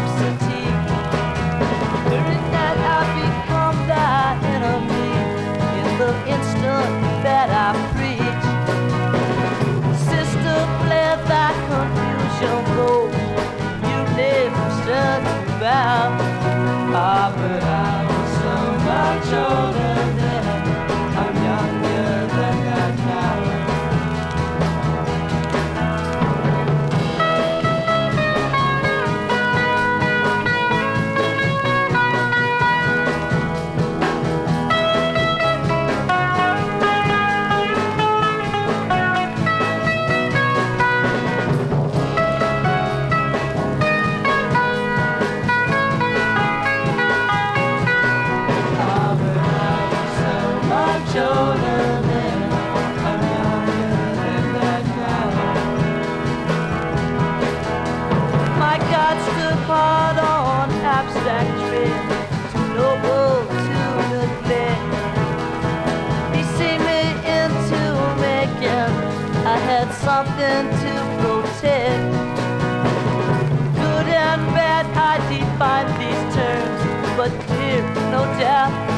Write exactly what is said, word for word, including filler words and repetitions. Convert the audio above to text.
complexity. Fearing that I become thy enemy in the instant that I preach. Sister, let thy confusion go. You never stood to bow. Ah, but I was so much older then. I'm younger than that now. Abstract trip, too noble to neglect. He see me into making I had something to protect. Good and bad, I define these terms, but clear, no doubt.